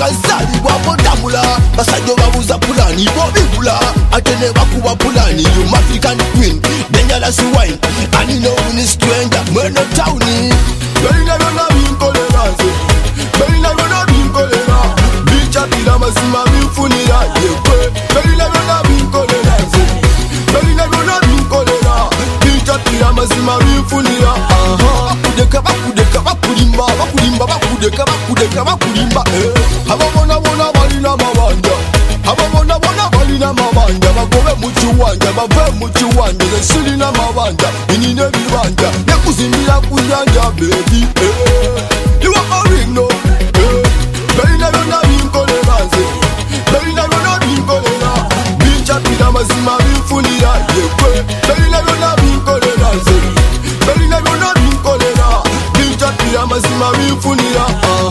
bakazali bwabodamula basajja babuza pulani bobibula ate ne bakuba pulani you African queen dangerous wine and no one stranger mweno towni balina byonna binkoleranze balina byonna binkolera bichapira mazima binfunira yekwe balina byonna binkoleranze balina byonna binkolera bichapira mazima binfunira bakudeka bakudeka bakulimba bakulimba bakudeka bakudeka bakulimba ababona bona balina mabanja ababona bona balina mabanja bagobe mu kiwanja bave mu kiwanja zesilina mabanja inine bibanja yakuzimira kuyanja baby iwa orino balina byonna binkoleranze balina byonna binkolera bichapira mazima binfunira yekwe balina byonna binkoleranze balina byonna binkolera bichapira mazima binfunira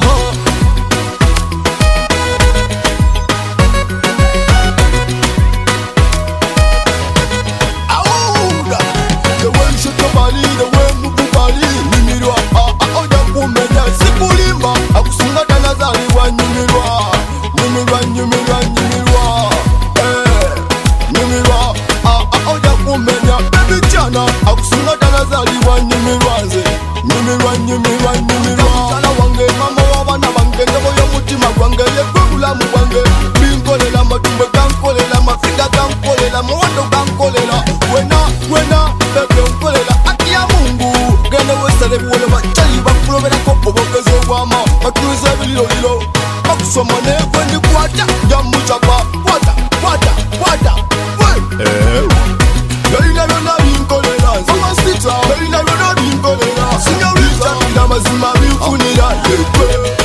akusunga tanazaliwa nyumirwanze nyumirwa mutala wange mama wabana bange ngabo y'omutima gwange yegwe bulamu bwange binkolela matumbe gankolela mafiga gankolela muwendo gankolela wena bebe nkolela ati ya Mungu gene wesale buwole bachali bakuloberako obogezi obwama batuliza ebililolilo bakusoma negwe ndikwata jamucakwa kwata balina byonna binkoleranze balina byonna binkolera sinyorita mazima binfunira yekwe